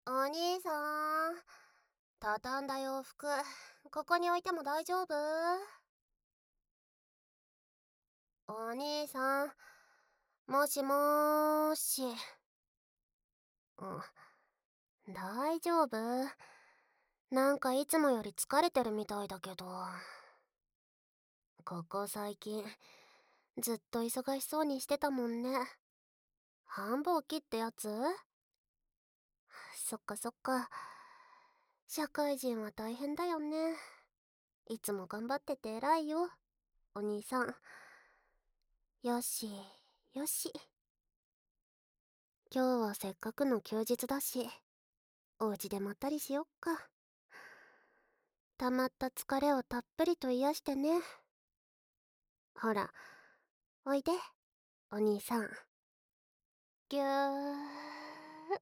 お兄さん、畳んだ洋服、ここに置いても大丈夫？お兄さん、もしもーし。大丈夫？なんかいつもより疲れてるみたいだけど。ここ最近、ずっと忙しそうにしてたもんね。繁忙期ってやつ？そっかそっか。社会人は大変だよね。いつも頑張ってて偉いよ、お兄さん。よし、よし。今日はせっかくの休日だし、お家でまったりしよっか。溜まった疲れをたっぷりと癒してね。ほら、おいで、お兄さん。ぎゅー。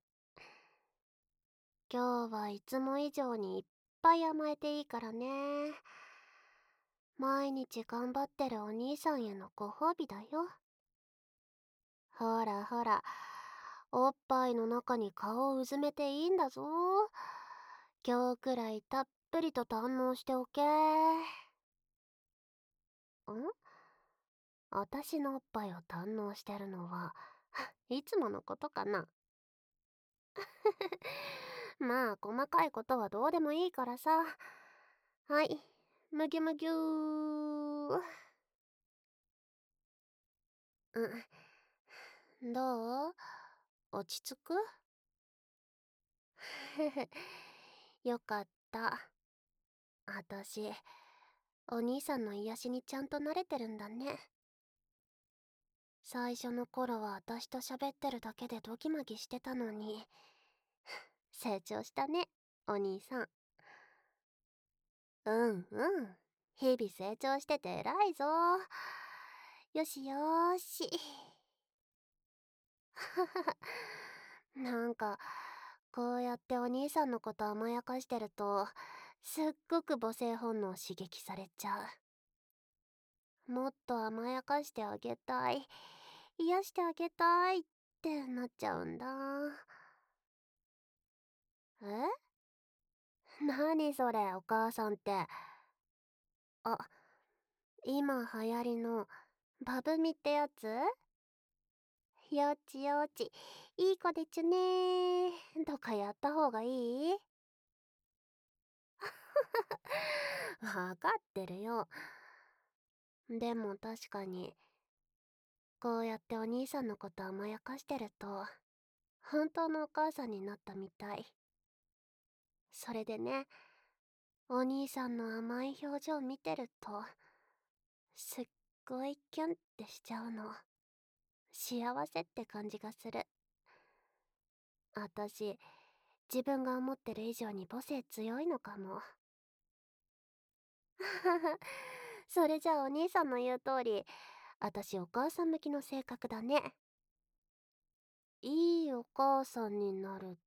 今日はいつも以上にいっぱい甘えていいからね。毎日頑張ってるお兄さんへのご褒美だよ。ほらほら、おっぱいの中に顔をうずめていいんだぞ。今日くらいたっぷりと堪能しておけ。私のおっぱいを堪能してるのは、いつものことかな。まあ、細かいことはどうでもいいからさ。はい、むぎゅむぎゅー。どう？落ち着く？よかった。あたし、お兄さんの癒しにちゃんと慣れてるんだね。最初の頃は私と喋ってるだけでドギマギしてたのに、成長したね、お兄さん。うんうん。日々成長してて偉いぞ。よしよーし。なんか、こうやってお兄さんのこと甘やかしてると、すっごく母性本能刺激されちゃう。もっと甘やかしてあげたい。癒してあげたいってなっちゃうんだ。え？なにそれ、お母さんって。あ、今流行りのバブミってやつ？よちよち、いい子でちゅねーとかやった方がいい？わかってるよ。でも確かに、こうやってお兄さんのこと甘やかしてると、本当のお母さんになったみたい。それでね、お兄さんの甘い表情見てると、すっごいキュンってしちゃうの。幸せって感じがする。あたし、自分が思ってる以上に母性強いのかも。それじゃあお兄さんの言う通り、あたしお母さん向きの性格だね。いいお母さんになるって？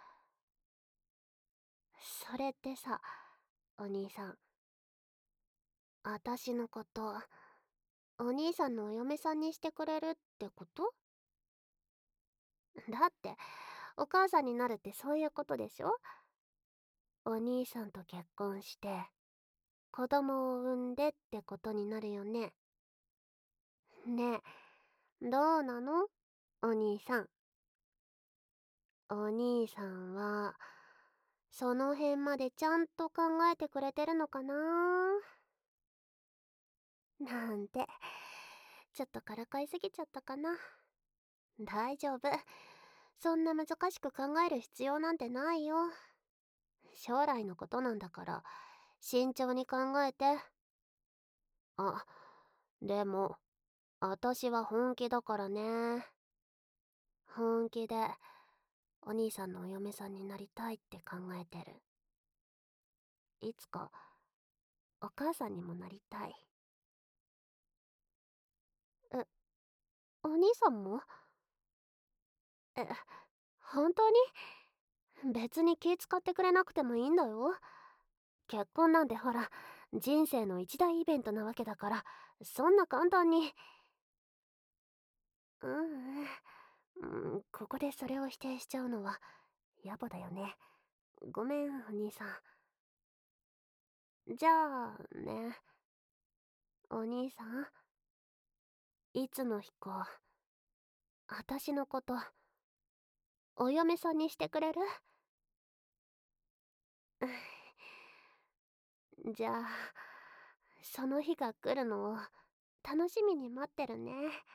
それってさ、お兄さん、あたしのこと、お兄さんのお嫁さんにしてくれるってこと？だって、お母さんになるってそういうことでしょ？お兄さんと結婚して、子供を産んでってことになるよね。ねえ、どうなの？お兄さん。お兄さんは、その辺までちゃんと考えてくれてるのかな？なんて、ちょっとからかいすぎちゃったかな。大丈夫。そんな難しく考える必要なんてないよ。将来のことなんだから、慎重に考えて。あ、でも、あたしは本気だからね。本気で、お兄さんのお嫁さんになりたいって考えてる。いつか、お母さんにもなりたい。え、お兄さんも？え、本当に？別に気使ってくれなくてもいいんだよ。結婚なんてほら、人生の一大イベントなわけだから、そんな簡単に。うん、ここでそれを否定しちゃうのは野暮だよね。ごめん、お兄さん。じゃあね、お兄さん、いつの日か、あたしのこと、お嫁さんにしてくれる？じゃあ、その日が来るのを楽しみに待ってるね。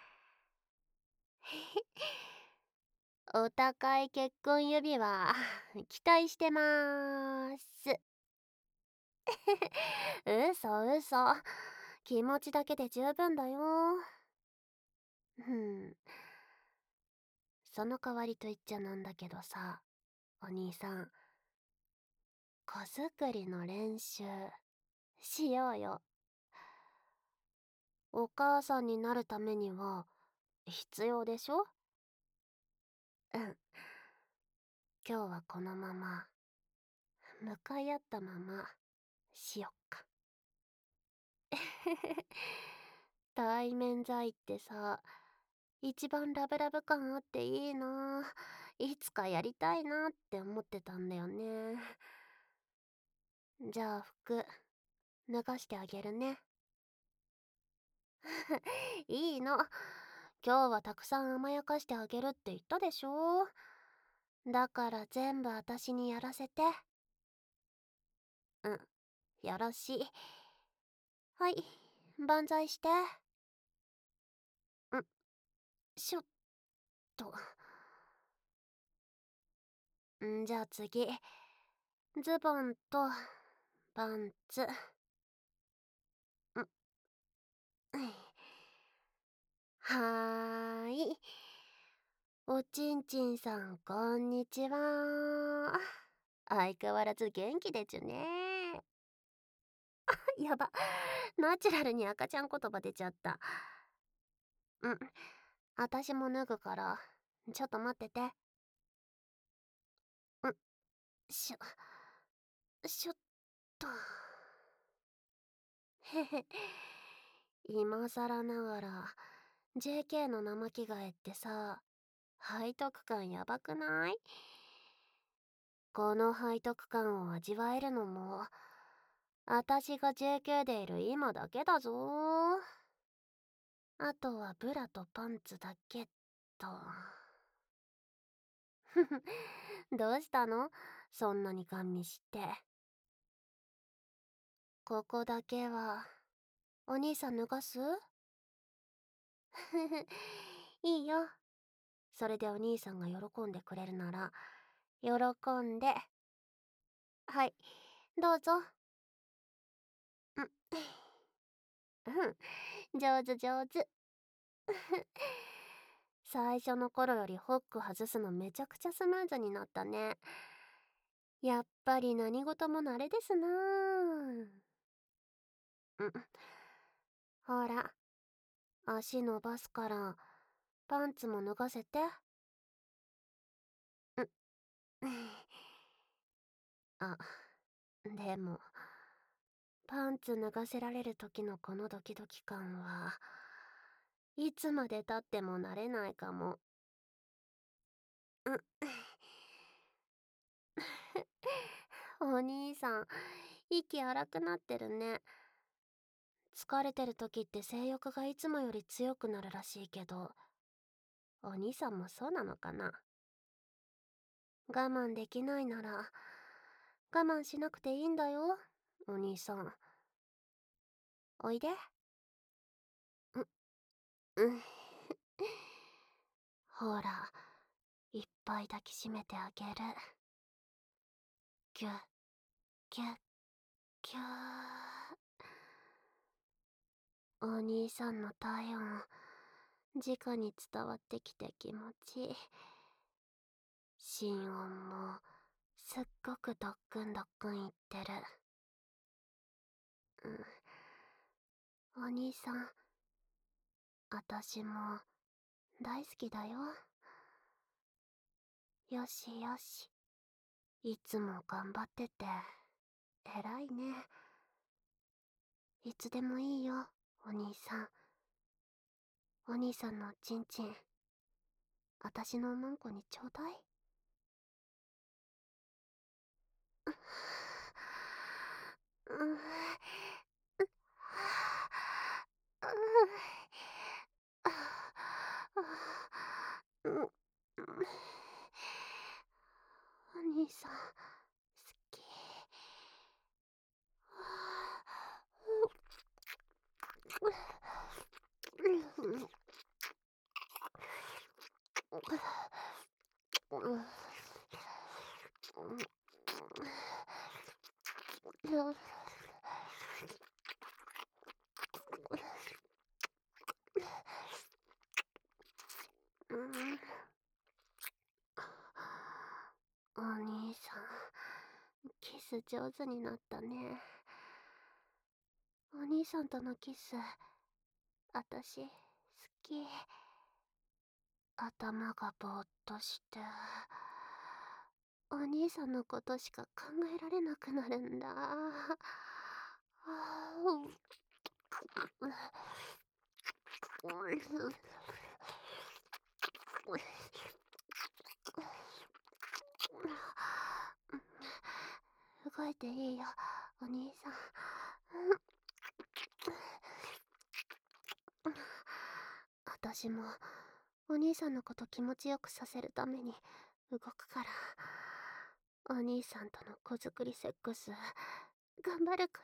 お高い結婚指輪、期待してまーす。嘘嘘。気持ちだけで十分だよ。うん。その代わりと言っちゃなんだけどさ、お兄さん、子作りの練習、しようよ。お母さんになるためには、必要でしょ？うん。今日はこのまま、向かい合ったまま、しよっか。対面在ってさ、一番ラブラブ感あっていいな。いつかやりたいなって思ってたんだよね。じゃあ服、脱がしてあげるね。いいの。今日はたくさん甘やかしてあげるって言ったでしょ。だから全部私にやらせて。うん、よろしい。はい、万歳して。ん、しょっと。じゃあ次、ズボンとパンツ。はーい。おちんちんさん、こんにちは。相変わらず元気でちゅね。やば。ナチュラルに赤ちゃん言葉出ちゃった。あたしも脱ぐから、ちょっと待ってて。しょっと。へへ。今更ながら、JK の生着替えってさ、背徳感やばくない？この背徳感を味わえるのも、あたしが JK でいる今だけだぞ。あとはブラとパンツだけと。ふふ、どうしたの？そんなにガン見して。ここだけは、お兄さん脱がす？ふふ、いいよ。それでお兄さんが喜んでくれるなら、喜んで。はい、どうぞ。うん。うん、上手上手。最初の頃よりホック外すのめちゃくちゃスムーズになったね。やっぱり何事も慣れですなぁ。ほら、足伸ばすから、パンツも脱がせて。あ、でも、パンツ脱がせられる時のこのドキドキ感は、いつまで経っても慣れないかも。お兄さん、息荒くなってるね。疲れてる時って性欲がいつもより強くなるらしいけど、お兄さんもそうなのかな？我慢できないなら、我慢しなくていいんだよ、お兄さん。おいで。うん。ほら、いっぱい抱きしめてあげる。ぎゅっ、ぎゅっ、ぎゅー。お兄さんの体温、直に伝わってきて気持ちいい。心音も、すっごくドックンドックンいってる。お兄さん、あたしも、大好きだよ。よしよし。いつも頑張ってて、偉いね。いつでもいいよ、お兄さん。お兄さんのおちんちん、あたしのおまんこにちょうだい。 お兄さん、好き。お兄さん、キス上手になったね。お兄さんとのキス、あたし、好き。頭がぼーっとして、お兄さんのことしか考えられなくなるんだ。動いていいよ、お兄さん。私もお兄さんのこと気持ちよくさせるために動くから。お兄さんとの子作りセックス頑張るから。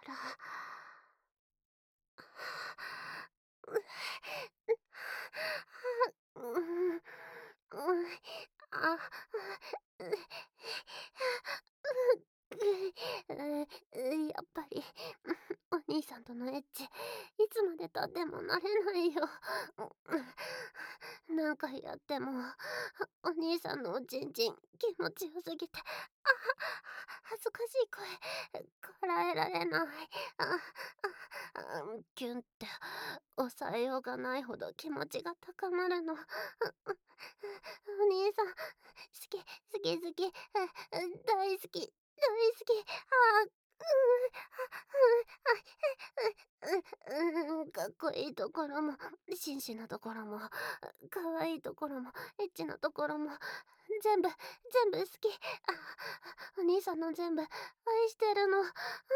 あ、やっぱりお兄さんとのエッチいつまでたっても慣れないよ。何回やってもお兄さんのおちんちん気持ちよすぎて、恥ずかしい声こらえられない。キュンって抑えようがないほど気持ちが高まるの。お兄さん、好き、好き、好き、大好き、大好き。かっこいいところも、紳士なところも、かわいいところも、エッチなところも、全部、全部好き。お兄さんの全部、愛してるの。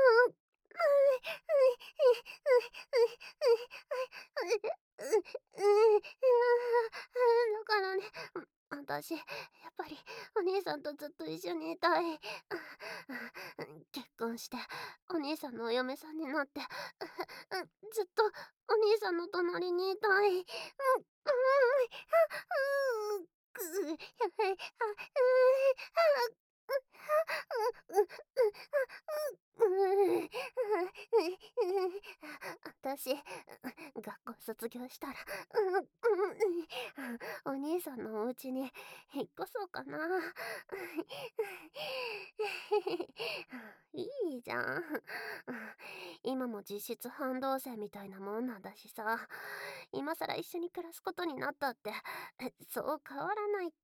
だからね、私、やっぱりお兄さんとずっと一緒にいたい。結婚して、お兄さんのお嫁さんになって、ずっとお兄さんの隣にいたい。私、学校卒業したら、お兄さんのお家に引っ越そうかな。いいじゃん。今も実質半同棲みたいなもんなんだしさ、今更一緒に暮らすことになったって、そう変わらないって。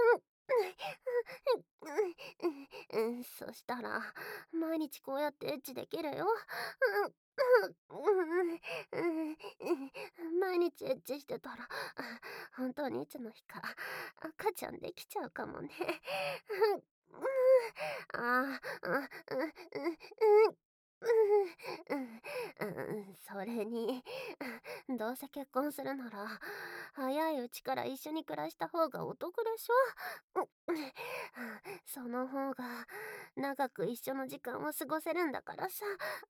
そしたら、毎日こうやってエッチできるよ。毎日エッチしてたら、本当にいつの日か赤ちゃんできちゃうかもね。ああ、それに、どうせ結婚するなら、早いうちから一緒に暮らした方がお得でしょ。その方が、長く一緒の時間を過ごせるんだからさ。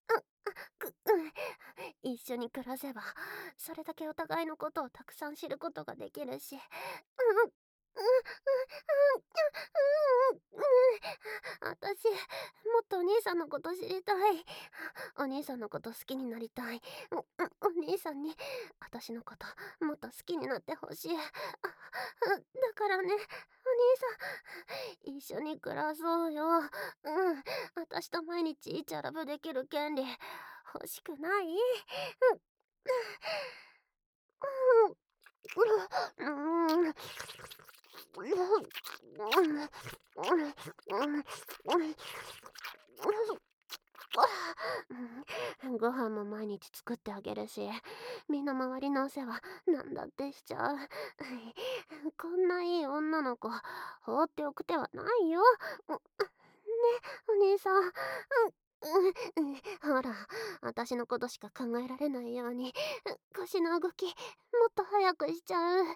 一緒に暮らせば、それだけお互いのことをたくさん知ることができるし。私、もっとお兄さんのこと知りたい。お兄さんのこと好きになりたい。お兄さんに、私のこともっと好きになってほしい。だからね、お兄さん、一緒に暮らそうよ。私と毎日イチャラブできる権利、欲しくない？ご飯も毎日作ってあげるし、身の回りのお世話なんだってしちゃう。こんないい女の子放っておく手はないよ。ね、お兄さん。 ほら、私のことしか考えられないように、腰の動き、もっと早くしちゃう。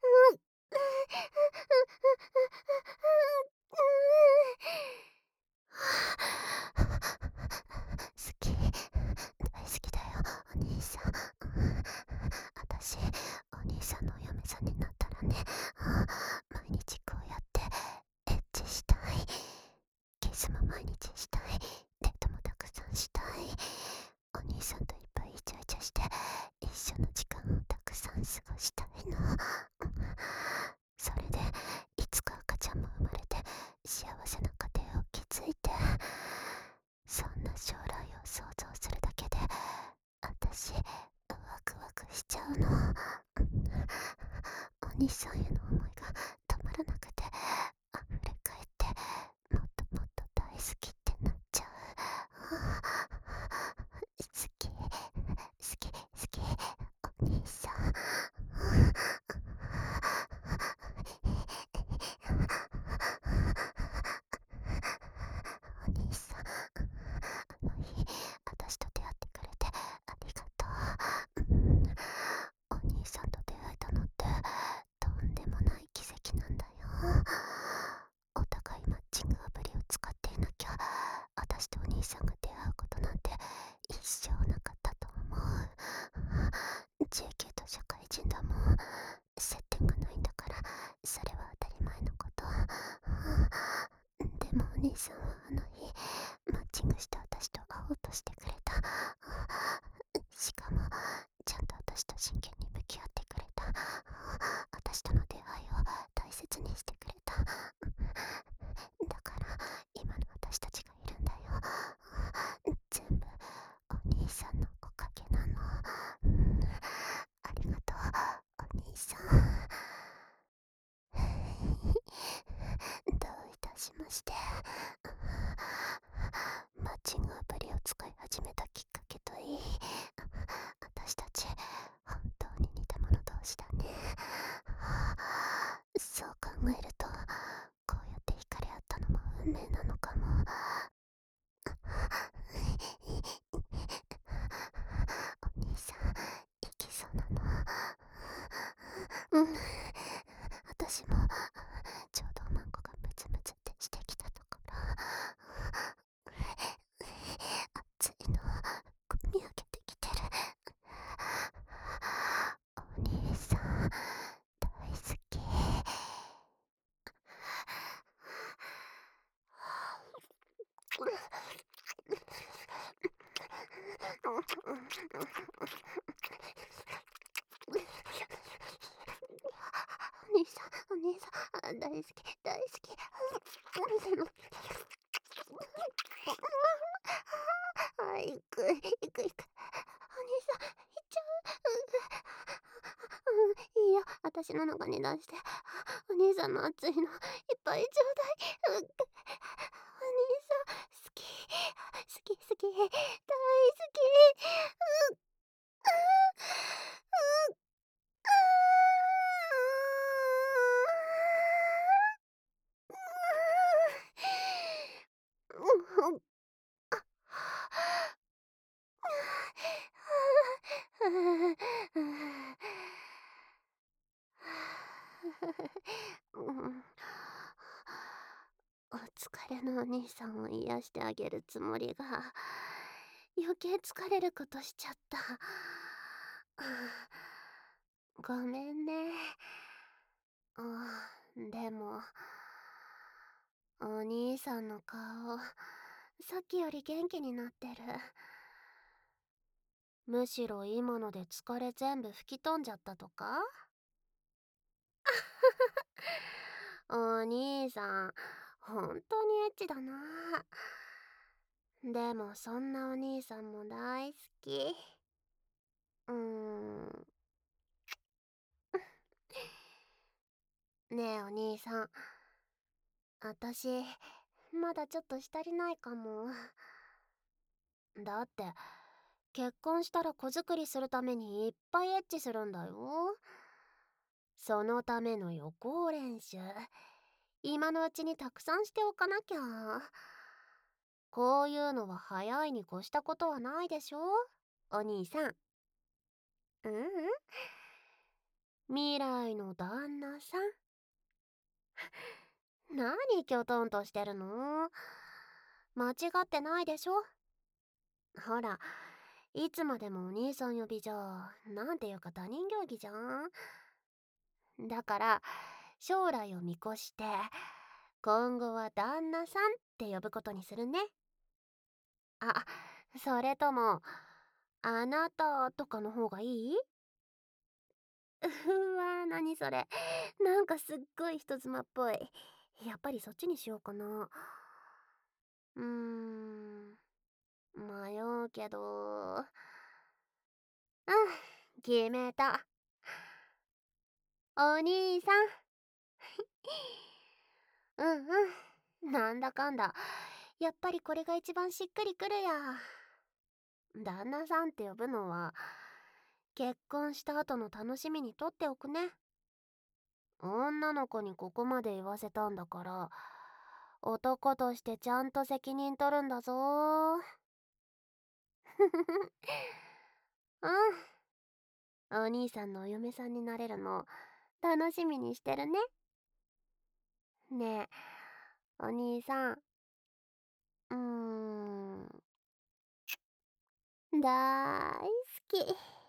好き、大好きだよ、お兄さん。私、お兄さんのお嫁さんになったらね、毎日こうやってエッチしたい。キスも毎日したい。デートもたくさんしたい。お兄さんといっぱいイチャイチャして一緒の時間をたくさん過ごしたいの。それでいつか赤ちゃんも生まれて幸せな家庭を築いて、そんな将来を想像するだけで私ワクワクしちゃうの。お兄さんへの思いが止まらなくて溢れ返って、もっともっと大好きってなっちゃう。好き好き好き、お兄さん。お兄さん、あの日私と出会ってくれてありがとう。お兄さんと出会えたのってとんでもない奇跡なんだよ。お互いマッチングアプリを使っていなきゃ私とお兄さんが出会うことなんて一生なかったと思う。JK と社会人だもん。接点がないんだからそれは当たり前のこと。でもお兄さんはあの日マッチングして私と会おうとしてくれた。しかもちゃんと私と真剣に向き合ってくれた。私との出会いを大切にしてくれた。だから今の私たちがいるんだよ。全部お兄さんのおかげなの。ありがとう、お兄さん。どういたしまして。マッチングアプリを使い始めたきっかけといい、私たち本当に似た者同士だね。そう考えるとこうやって惹かれ合ったのも運命なのかも。お兄さん行きそうなの。私もちょうどマンコがムツムツってしてきたところ。熱いのこみ上げてきてる。お兄さん大好き。お兄さん、お兄さん、大好き、大好き。あ、行く、行く、行く。お兄さん、行っちゃう。いいよ、私の中に出して。お兄さんの熱いの、いっぱいちょうだい。お兄さん、好き、好き、好き、大好き。お疲れのお兄さんを癒してあげるつもりが余計疲れることしちゃった。ごめんね。でもお兄さんの顔さっきより元気になってる。むしろ今ので疲れ全部吹き飛んじゃったとか。お兄さん本当にエッチだな。でもそんなお兄さんも大好き。ねえお兄さん、私まだちょっとしたりないかも。だって結婚したら子作りするためにいっぱいエッチするんだよ。そのための予行練習今のうちにたくさんしておかなきゃ。 こういうのは早いに越したことはないでしょ、お兄さん。うん、未来の旦那さん。何きょとんとしてるの？間違ってないでしょ。ほら、いつまでもお兄さん呼びじゃ、なんていうか他人行儀じゃん。だから、将来を見越して、今後は旦那さんって呼ぶことにするね。あ、それとも、あなたとかの方がいい？うわ、何それ。なんかすっごい人妻っぽい。やっぱりそっちにしようかな。うーん、迷うけど。うん、決めた。お兄さん。うんうん。なんだかんだ。やっぱりこれが一番しっくりくるや。旦那さんって呼ぶのは、結婚した後の楽しみにとっておくね。女の子にここまで言わせたんだから、男としてちゃんと責任取るんだぞー。うん。お兄さんのお嫁さんになれるの、楽しみにしてるね。ねえ、お兄さん。うーん、だーい好き。